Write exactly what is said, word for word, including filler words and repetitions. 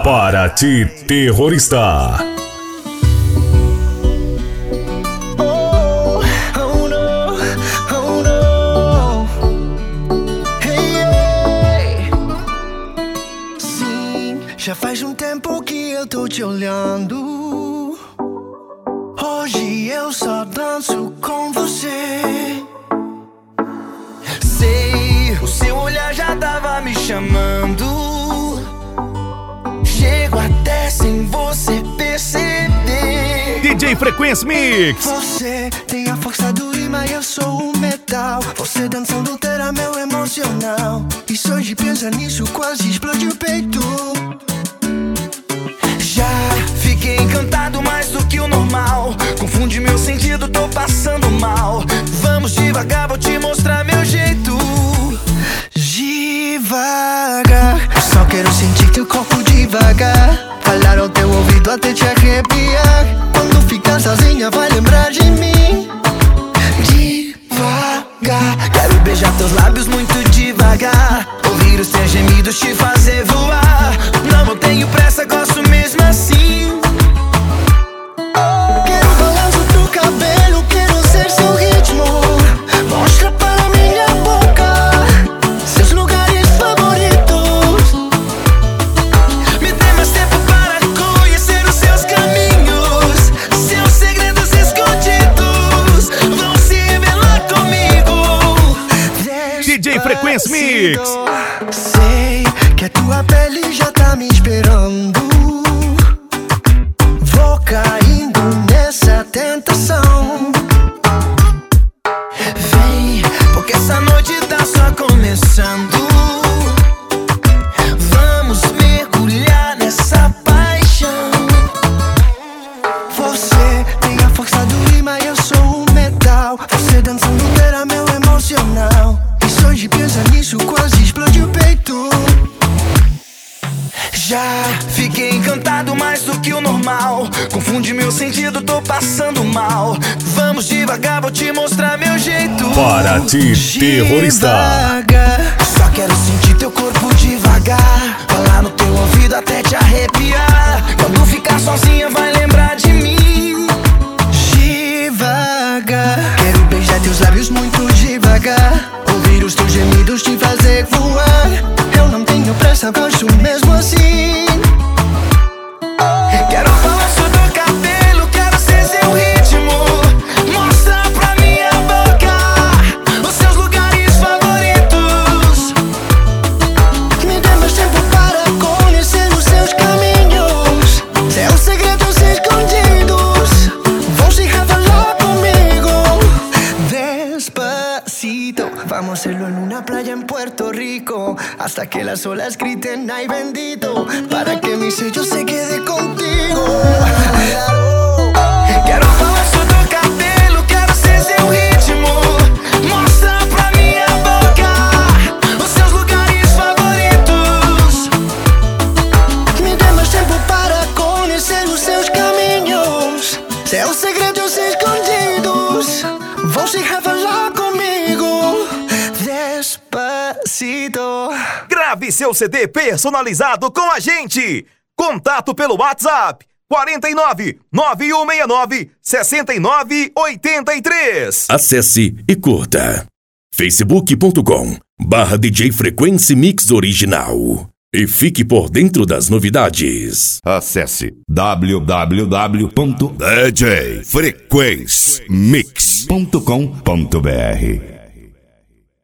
Paraty Terrorista. Já faz um tempo que eu tô te olhando. Hoje eu só danço com você. Sei, o seu olhar já tava me chamando. Chego até sem você perceber. D J Frequency Mix. Você tem a força do imã, eu sou o metal. Você dançando terá meu emocional. E só de pensar nisso quase explode o peito. Já fiquei encantado mais do que o normal. Confunde meu sentido, tô passando mal. Vamos devagar, vou te mostrar meu jeito. Devagar, só quero sentir teu corpo devagar. Falar ao teu ouvido até te arrepiar. Quando ficar sozinha vai lembrar de mim. Devagar, quero beijar teus lábios muito devagar. Ouvir os teus gemidos te fazer voar. Não tenho pressa, gosto mesmo assim. Quero balanço do cabelo, quero ser seu ritmo. Mostra para minha boca seus lugares favoritos. Me dê mais tempo para conhecer os seus caminhos. Seus segredos escondidos vão se revelar comigo. D J Frequency Mix. Sei que a tua pele já tá me esperando. Vou caindo nessa tentação. Vem, porque essa noite tá só começando. Vamos mergulhar nessa paixão. Você tem a força do imã, eu sou o metal. Você dançando terá meu emocional. E só de pensar nisso quase explode o peito. Já fiquei encantado mais do que o normal. Confunde meu sentido, tô passando mal. Vamos devagar, vou te mostrar meu jeito. Paraty Terrorista. Devagar, só quero sentir teu corpo devagar. Falar no teu ouvido até te arrepiar. Quando ficar sozinha vai lembrar de mim. Devagar, quero beijar teus lábios muito devagar. Ouvir os teus gemidos te fazer voar. Eu não tenho pressa, gosto mesmo assim. Quero balanço do cabelo, quero ser seu ritmo. Mostra pra minha boca os seus lugares favoritos. Me dê mais tempo para conhecer os seus caminhos. Seus segredos escondidos vão se revelar comigo. Despacito, vamos hacerlo en una playa en Puerto Rico. Hasta que las olas griten ay bendito. Para que mi sello se quede contigo. Quero balanço do cabelo, quero ser seu ritmo. Mostra pra minha boca os seus lugares favoritos. Me dê mais tempo para conhecer os seus caminhos. Seus segredos escondidos vão se revelar comigo. Despacito. Grave seu C D personalizado com a gente. Contato pelo WhatsApp quarenta e nove, nove um seis nove, sessenta e nove oitenta e três. Acesse e curta facebook ponto com barra D J Frequency Mix Original e fique por dentro das novidades. Acesse w w w ponto d j frequency mix ponto com ponto b r.